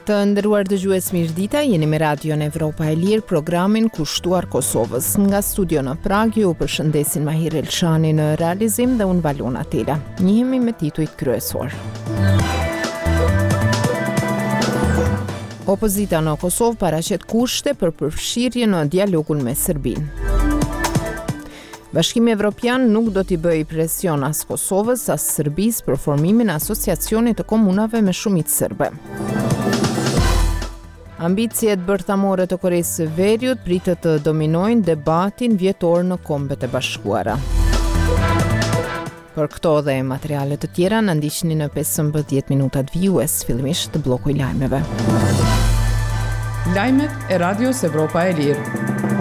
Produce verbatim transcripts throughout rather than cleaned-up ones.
Të nderuar dëgjues, mirëdita, jeni me Radion Evropa e Lirë, programin kushtuar Kosovës. Nga studio në Prag ju përshëndesin Mahir Elshani në realizim dhe unë Valona Tela. Njihemi me titujt kryesor. Opozita në Kosovë paraqet kushte për përfshirje në dialogun me Serbinë. Bashkimi Evropian nuk do t'i bëjë presion as Kosovës as Serbisë për formimin e asociacionit të komunave me shumicë serbe. Ambicjet bërthamore të Koresë së Veriut pritet të dominojnë debatin vjetor në Kombet e Bashkuara. Për këto dhe materiale të tjera na ndiqni në pesëmbëdhjetë minutat vijues, fillimisht të bloku i lajmeve. Lajmet e Radios Evropa e Lirë.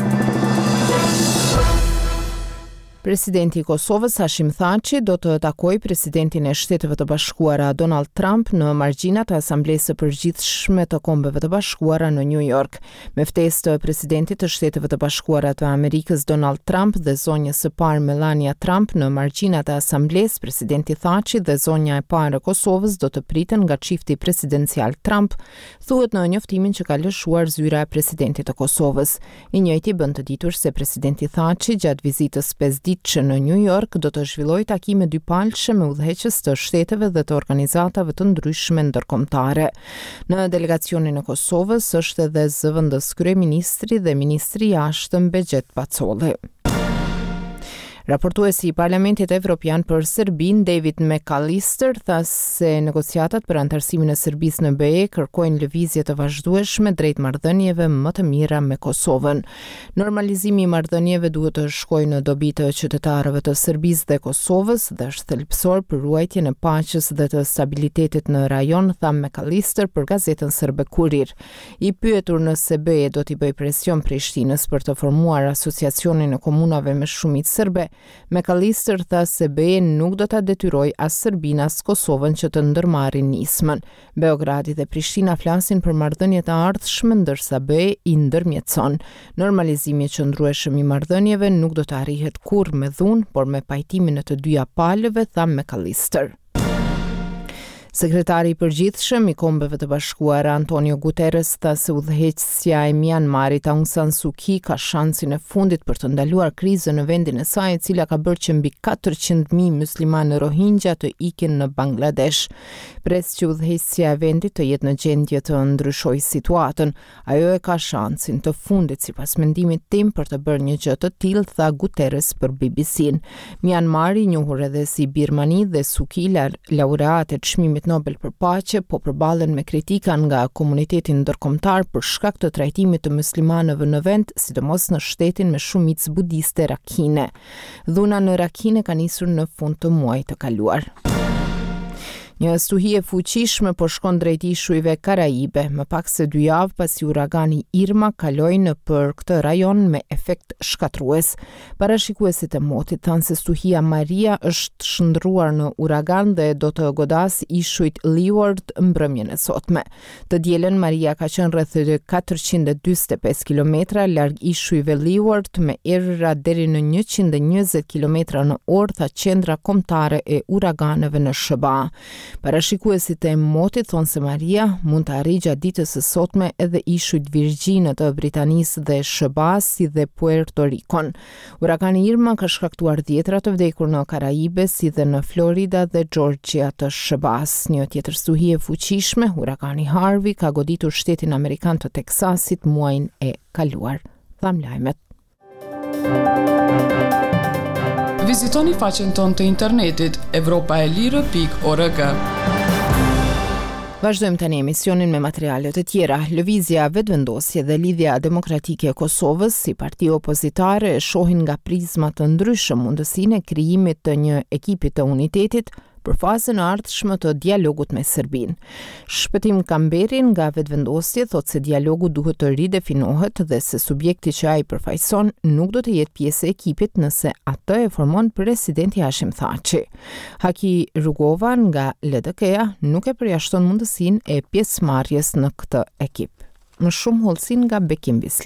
Presidenti i Kosovës Hashim Thaçi do të takojë presidentin e Shteteve të Bashkuara Donald Trump në margjinat e Asamblesë së Përgjithshme të Kombeve të Bashkuara në New York. Me ftesë të presidentit të Shteteve të Bashkuara të Amerikës Donald Trump dhe zonjës së parë Melania Trump në margjinat e Asamblesë, presidenti Thaçi dhe zonja e parë e Kosovës do të priten nga çifti presidencial Trump, thuhet në njoftimin që ka lëshuar zyra e presidentit të Kosovës. I njëjti bën të ditur se presidenti Thaçi gjatë vizitës pesë që në New York do të zhvilloj takime dypalëshe me udhëheqës të shteteve dhe të organizatave të ndryshme ndërkombëtare. Në delegacionin e Kosovës është edhe zëvendës kryeministri dhe ministri i jashtëm Bexhet Pacolli. Raportuesi i Parlamentit Evropian për Serbinë, David McAllister, tha se negociatat për antarësimin e Serbisë në B E kërkojnë lëvizje të vazhdueshme drejt marrëdhënieve më të mira me Kosovën. Normalizimi i marrëdhënieve duhet të shkojë në dobi të qytetarëve të Serbisë dhe Kosovës dhe është thelbësor për ruajtjen e paqes dhe të stabilitetit në rajon, tha McAllister për gazetën serbe Kurir. I pyetur nëse B E do t'i bëjë presion Prishtinës për të formuar asociacionin e komunave me shumicë serbe, McAllister tha se B E nuk do ta detyroj as Serbinë as Kosovën që të ndërmarrin nismën. Beogradi dhe Prishtina flasin për marrëdhënie të ardhshme, ndërsa B E i ndërmjetëson. Normalizimi i qëndrueshëm i marrëdhënieve nuk do të arrihet kurrë me dhunë, por me pajtimin e të dyja palëve, tha McAllister. Sekretari i përgjithshëm i Kombeve të Bashkuara Antonio Guterres tha se udhëheqësja e Myanmarit Aung San Suu Kyi ka shansin e fundit për të ndaluar krizën në vendin e saj, e cila ka bërë që mbi katërqind mijë muslimanë Rohingya të ikin në Bangladesh. Pres që udhëheqësja e vendit të jetë në gjendje të ndryshojë situatën. Ajo e ka shansin të fundit sipas mendimit tim për të bërë një gjë të tillë, tha Guterres për B B C-n. Myanmari, njohur edhe si Birmani dhe Suu Kyi, laureate të çmimit Nobel për paqe, po përballen me kritika nga komuniteti ndërkombëtar për shkak të trajtimit të muslimanëve në vend, sidomos në shtetin me shumicë budiste Rakhine. Dhuna në Rakhine ka nisur në fund të muajit të kaluar. Një stuhi e fuqishme po shkon drejt ishujve Karaibe, më pak se dy javë pasi uragani Irma kaloi në për këtë rajon me efekt shkatrues. Parashikuesit e motit thanë se stuhia Maria është shndruar në uragan dhe do të godas ishujt Leeward mbrëmjen e sotme. Të dielën Maria ka qenë rreth katërqind e dyzet e pesë kilometra larg ishujve Leeward me errëra deri në njëqind e njëzet kilometra në orë, tha qendra kombëtare e uraganeve në S B A. Parashikuesit e motit thonë se Maria mund të arrijë gjatë ditës së sotme edhe ishujt Virgjine të Britanisë dhe S B A si dhe Puerto Ricon. Uragani Irma ka shkaktuar dhjetra të vdekur në Karaibe si dhe në Florida dhe Georgia të S B A-s. Një tjetër stuhi e fuqishme, uragani Harvey, ka goditur shtetin amerikan të Teksasit muajin e kaluar. Tham lajmet. Vizitoni faqen tonë të internetit evropaelire pikë org. Vazhdojmë tani emisionin me materiale të tjera. Lëvizja Vetëvendosje dhe Lidhja Demokratike e Kosovës si parti opozitare e shohin nga prizma të ndryshëm mundësinë e krijimit të një ekipi të unitetit për fazën e ardhshme të dialogut me Serbinë. Shpëtim Kamberin nga Vetëvendosje thotë se dialogu duhet të ridefinohet dhe se subjekti që ai përfaqëson nuk do të jetë pjesë e ekipit nëse atë e formon presidenti Hashim Thaçi. Haki Rugova nga L D K-ja nuk e përjashton mundësinë e pjesëmarrjes në këtë ekip. Më shumë hollësin nga Bekim Bislimi.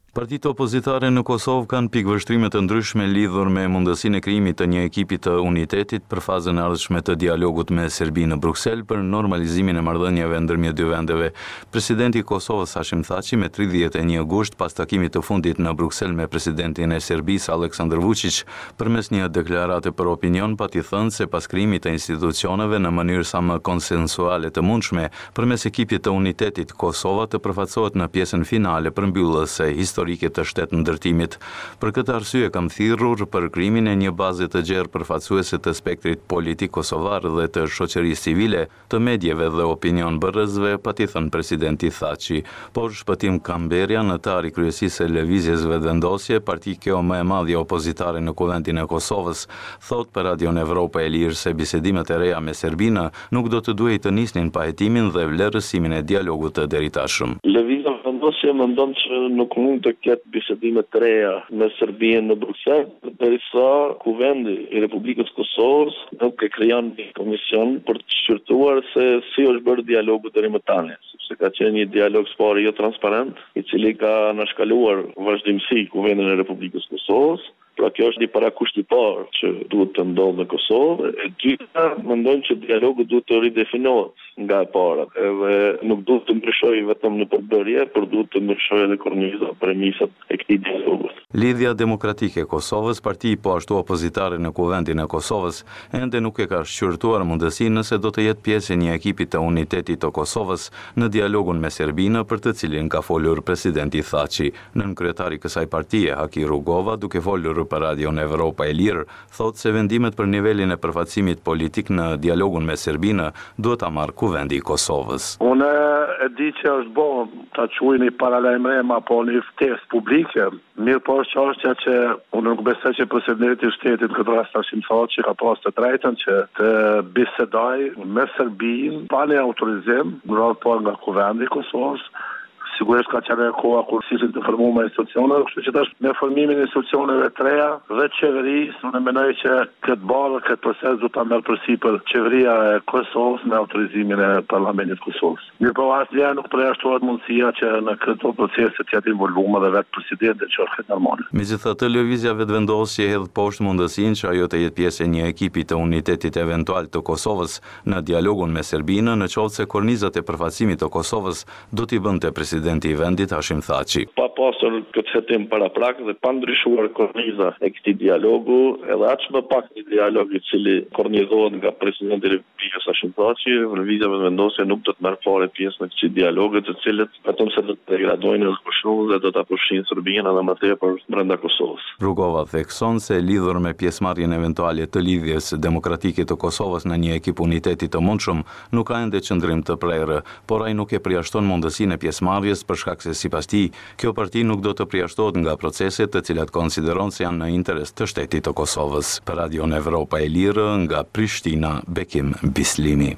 Partitë opozitare në Kosovë kanë pikëvështrime të ndryshme lidhur me mundësinë e krijimit të një ekipi të unitetit për fazën e ardhshme të dialogut me Serbinë në Bruksel për normalizimin e marrëdhënieve ndërmjet dy vendeve. Presidenti i Kosovës Hashim Thaçi me tridhjetë e një gusht pas takimit të fundit në Bruksel me presidentin e Serbisë Aleksandar Vučić, përmes një deklarate për opinion pati thënë se pas krijimit të institucioneve në mënyrë sa më konsensuale të mundshme, përmes ekipit të unitetit Kosova të përfaqësohet në pjesën finale përmbyllëse historike të shtetë ndërtimit. Për këtë arsye kam thirrur për krijimin e një baze të gjerë përfaqësuese të spektrit politik kosovar dhe të shoqërisë civile, të medjeve dhe opinion bërësve, pati thënë presidenti Thaçi. Por shpëtim Kamberja, anëtar i kryesisë së lëvizjes vetëvendosje, parti kjo më e madhe opozitare në Kuventin e Kosovës, thot për Radion Evropa e Lirë se bisedimet e reja me Serbinë nuk do të duhej të nisnin pa hetimin dhe vlerësimin e dialogut të deritashëm. Lëvizja vetëvendosje mendon që nuk mund të ketë bisedime të reja me Serbinë në Bruksel, derisa Kuvendi i Republikës Kosovës nuk e krijon një komision për të shqyrtuar se si është bërë dialogu deri më tani, sepse ka qenë një dialog spari jo transparent, i cili ka nënshkaluar vazhdimsi Kuvendin e Republikës Kosovës. Pra kjo është një parakusht i parë që duhet të ndodhë në Kosovë. E dyta, mendojnë që dialogu duhet të ridefinohet nga e para, edhe nuk duhet të ndryshojë vetëm në përbërje, por duhet të ndryshojë edhe korniza, premisat e këtij dialogu. Lidhja Demokratike e Kosovës, parti po ashtu opozitare në Kuvendin e Kosovës, ende nuk e ka shqyrtuar mundësinë nëse do të jetë pjesë e një ekipi të unitetit të Kosovës në dialogun me Serbinë, për të cilin ka folur presidenti Thaçi. Nën kryetari i kësaj partie, Haki Rugova, duke folur për Radion Evropa e Lirë, thot se vendimet për nivelin e përfaqësimit politik në dialogun me Serbinë duhet ta marrë Kuvendi i Kosovës. Unë e di që është bo ta quajni paralajmërim apo një ftesë publike, mirë po është çështja që unë nuk besoj që presidenti i shtetit këtë rast Hashim Thaçi ka pas të drejtën që të bisedoj me Serbinë pa një autorizim, në radhë po nga Kuvendi i Kosovës. Sigurisht ka qenë koha kur ishin të formuar institucione, kështu që tash me formimin e institucioneve të reja dhe qeverisë, unë mendoj që këtë barë, këtë proces do ta merr përsipër qeveria e Kosovës me autorizimin e Parlamentit të Kosovës. Mirë po asnjëherë nuk përjashtohet mundësia që në këto procese të jetë involvuar edhe vetë presidenti, që është normale. Megjithatë, lëvizja vetëvendosje hedh poshtë mundësinë që ajo të jetë pjesë e një ekipi të unitetit eventual të Kosovës në dialogun me Serbinë, nëse kornizat e përfaqësimit të Kosovës do t'i bënte presidenti i vendit Hashim Thaçi. Pa pasur këtë hetim paraprak dhe pa ndryshuar korniza e këtij dialogu, edhe aq më pak një dialog i cili kornizohet nga presidenti i Republikës Hashim Thaçi, lëvizja vetëvendosje nuk do të marrë fare pjesë në këtij dialogi, të cilët vetëm se do të degradojnë edhe kushtun dhe do ta pushin Serbinë edhe më tepër brenda Kosovës. Rugova thekson se lidhur me pjesëmarrjen eventuale të lidhjes demokratike të Kosovës në një ekip uniteti të mundshëm, nuk ka ende qëndrim të prerë, por ai nuk e përjashton mundësinë e pjesëmarrjes për shkak se sipas tij, kjo parti nuk do të përjashtohet nga proceset të cilat konsideron se janë në interes të shtetit të Kosovës. Për Radion Evropa e Lirë, nga Prishtina, Bekim Bislimi.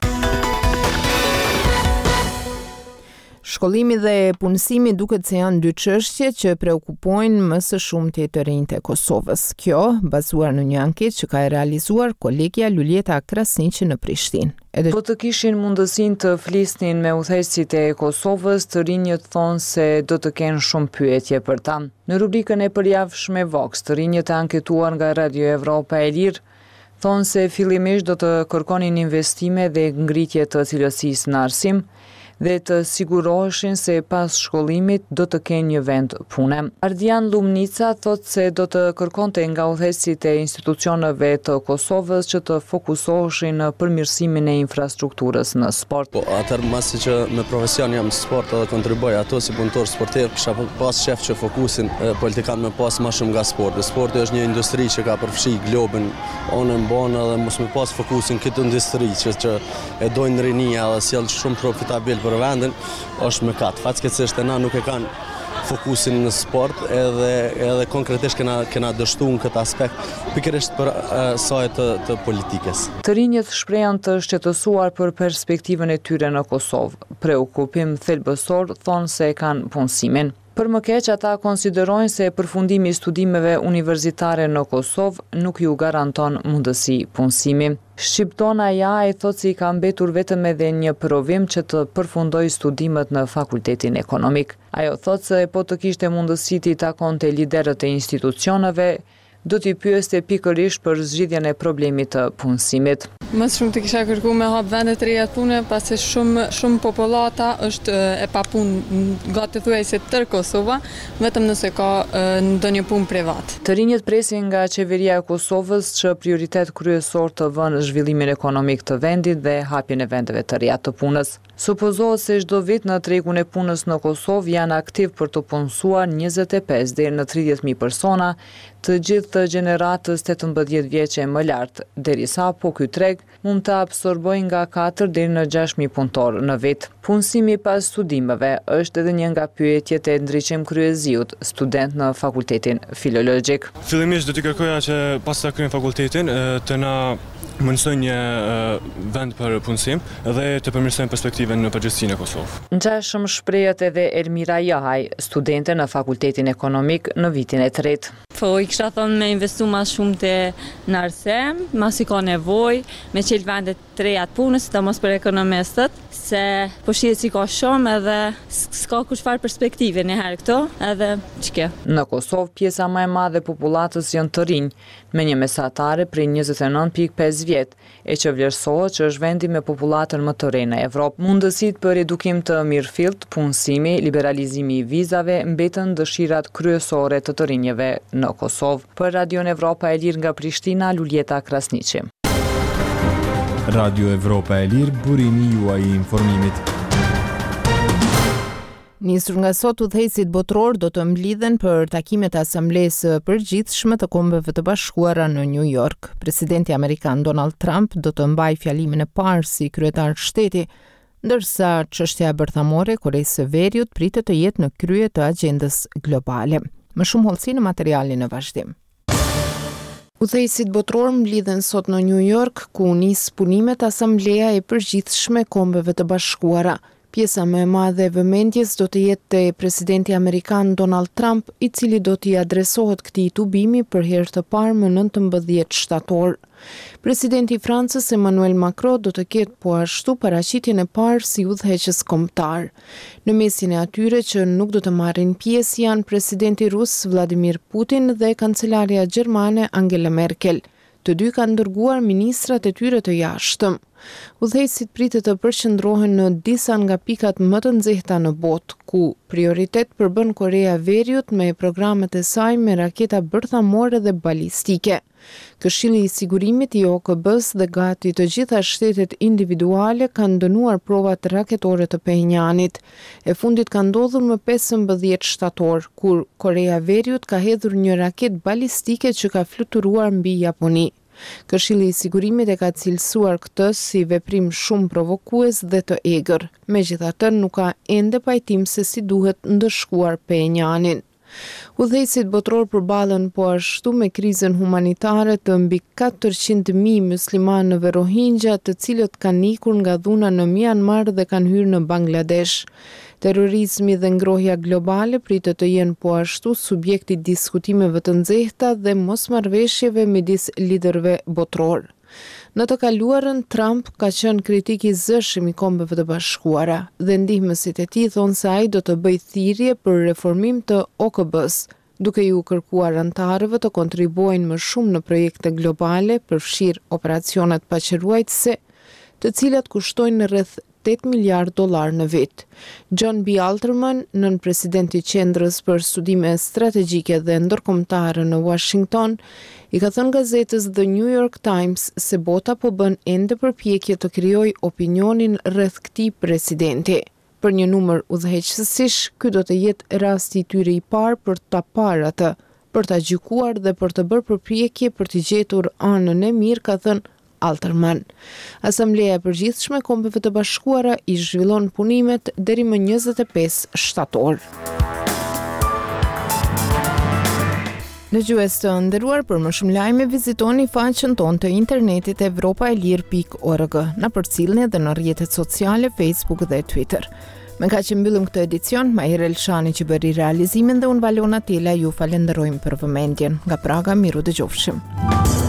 Shkollimi dhe punësimi duket se janë dy çështje që preokupojnë më së shumti të rinjtë e Kosovës. Kjo bazuar në një anketë që ka realizuar kolegja Luljeta Krasniqi në Prishtinë. Edhe po të kishin mundësinë të flisnin me udhëheqësit e Kosovës, të rinjët thonë se do të kenë shumë pyetje për ta. Në rubrikën e përjavshme Vox, të rinjët e anketuar nga Radio Evropa e Lirë thonë se fillimisht do të kërkonin investime dhe ngritje të cilësisë në arsim, dhe të siguroheshin se pas shkollimit do të kenë një vend pune. Ardian Lumnica thot se do të kërkonte nga udhëheqësit e institucioneve të Kosovës që të fokusoheshin në përmirësimin e infrastrukturës në sport. Po atër masi që me profesion jam sport edhe kontriboj ato si punëtor sportiv, kisha pas shef që fokusin politikan me pas ma shumë nga sporti. Sporti është një industri që ka përfshi globin, onë në bonë edhe mos me pas fokusin këtë industri që, që e dojnë rinia dhe sjell shumë profitabil për vendin, është më katë. Fatkeqësisht e na nuk e kanë fokusin në sport edhe, edhe konkretisht kena, kena dështu në këtë aspekt pikërisht për uh, saj të, të politikës. Të rinjët shprehan të shqetësuar për perspektivën e tyre në Kosovë. Preokupim thelbësor thonë se kanë punësimin. Për më keq, ata konsiderojnë se përfundimi i studimeve universitare në Kosovë nuk ju garanton mundësi punësimi. Shqiptona ja e thot se i ka mbetur vetëm edhe një provim që të përfundoj studimet në fakultetin ekonomik. Ajo thot se po të kishte mundësi të takonte liderët e institucioneve, do t'i pyeste pikërisht për zgjidhjen e problemit të punësimit. Më shumë të kisha kërkuar me hap vende të reja pune, pasi shumë shumë popullata është e papunë gati thuajse tër Kosova, vetëm nëse ka ndonjë punë privat. Të rinjët presin nga qeveria e Kosovës që prioritet kryesor të vënë zhvillimin ekonomik të vendit dhe hapjen e vendeve të reja të punës. Supozohet se çdo vit në tregun e punës në Kosovë janë aktiv për të punësuar njëzet e pesë deri në tridhjetë mijë persona, të gjithë të gjeneratës tetëmbëdhjetë vjeçe më lart, derisa po ky treg mund të absorbojë nga katër deri në gjashtë mijë punëtorë në vit. Punësimi pas studimeve është edhe një nga pyetjet e Ndriçim Kryeziut, student në Fakultetin Filologjik. Fillimisht do t'i kërkoja që pas ta kryejmë fakultetin të na mësojnë një vend për punësim dhe të përmirësojnë perspektiven në përgjithësinë e Kosovë. Ngjashëm shprehet edhe Ermira Jahaj, studente në Fakultetin Ekonomik në vitin e tretë. Po, i kisha thonë me investu ma shumë të në arsem, ma si ka nevoj, me qelë vendet të reja të punës, të mos për ekonomistët, se po shihet si ka shumë edhe s'ka kushfar perspektive një herë këto, edhe ç'ke. Në Kosovë, pjesa më e madhe e popullatës janë të rinj, me një mesatare prej njëzet e nëntë pikë pesë vjet, e që vlerësohet që është vendi me popullatën më të re në Evropë. Mundësitë për edukim të mirëfillt, punësimi, liberalizimi i vizave mbetën dëshirat kryesore të të rinjeve në Kosovë. Për Radio Evropa e Lirë nga Prishtina, Luljeta Krasniqi. Radio Evropa e Lirë, burimi juaj i informimit. Nisur nga sot, udhëheqësit botror do të mblidhen për takimet e Asamblesë së Përgjithshme të Kombeve të Bashkuara në New York. Presidenti amerikan Donald Trump do të mbajë fjalimin e parë si kryetar shteti, ndërsa çështja bërthamore e Koreas së Veriut pritet të jetë në krye të agjendës globale. Më shumë hollësi në materialin në vazhdim. Udhëheqësit botror mblidhen sot në New York, ku nis punimet Asambleja e Përgjithshme e Kombeve të Bashkuara. Pjesa më e madhe e vëmendjes do të jetë te presidenti amerikan Donald Trump, i cili do t'i adresohet këtij tubimi për herë të parë më nëntëmbëdhjetë shtator. Presidenti i Francës Emmanuel Macron do të ketë po ashtu paraqitjen e parë si udhëheqës kombëtar. Në mesin e atyre që nuk do të marrin pjesë janë presidenti rus Vladimir Putin dhe kancelarja gjermane Angela Merkel. Të dy kanë dërguar ministrat e tyre të jashtëm. Udhëheqësit pritet të përqendrohen në disa nga pikat më të nxehta në botë, ku prioritet përbën Korea e Veriut me programet e saj me raketa bërthamore dhe balistike. Këshilli i Sigurimit i O K B-s dhe gati të gjitha shtetet individuale kanë dënuar provat raketore të Pyonjanit. E fundit ka ndodhur më pesëmbëdhjetë shtator, kur Korea e Veriut ka hedhur një raketë balistike që ka fluturuar mbi Japoni. Këshilli i Sigurimit e ka cilësuar këtë si veprim shumë provokues dhe të egër. Megjithatë, nuk ka ende pajtim se si duhet ndëshkuar Pyonjanin. Udhëheqësit botror përballen po ashtu me krizën humanitare të mbi katërqind mijë muslimanëve Rohingya, të cilët kanë ikur nga dhuna në Myanmar dhe kanë hyrë në Bangladesh. Terrorizmi dhe ngrohja globale pritet të jenë po ashtu subjekti diskutimeve të nxehta dhe mosmarrëveshjeve midis liderëve botror. Në të kaluarën, Trump ka qenë kritik i zëshëm i Kombeve të Bashkuara dhe ndihmësit e tij thonë se ai do të bëjë thirrje për reformim të O K B-s, duke ju kërkuar anëtarëve të kontribuojnë më shumë në projekte globale, përfshirë operacionet paqëruajtëse, të cilat kushtojnë rreth tetë miliardë dollar në vit. John B. Alterman, nën presidenti i Qendrës për Studime Strategjike dhe Ndërkombëtare në Washington, i ka thënë gazetës The New York Times se bota po bën ende përpjekje të krijojë opinionin rreth këtij presidenti. Për një numër udhëheqësish, ky do të jetë rasti i tyre i parë për ta parë atë, për ta gjykuar dhe për të bërë përpjekje për të gjetur anën e mirë, ka thënë Alterman. Asambleja e Përgjithshme e Kombeve të Bashkuara i zhvillon punimet deri më njëzet e pesë shtator. Në gjues të nderuar, për më shumë lajme vizitoni faqen tonë të internetit evropaelir pikë org. Na përcillni edhe në rrjetet sociale Facebook dhe Twitter. Me ka që mbyllim këtë edicion, Mahir Elshani që bëri realizimin dhe unë Valona Tila ju falenderojmë për vëmendjen. Nga Praga, miru dëgjofshim.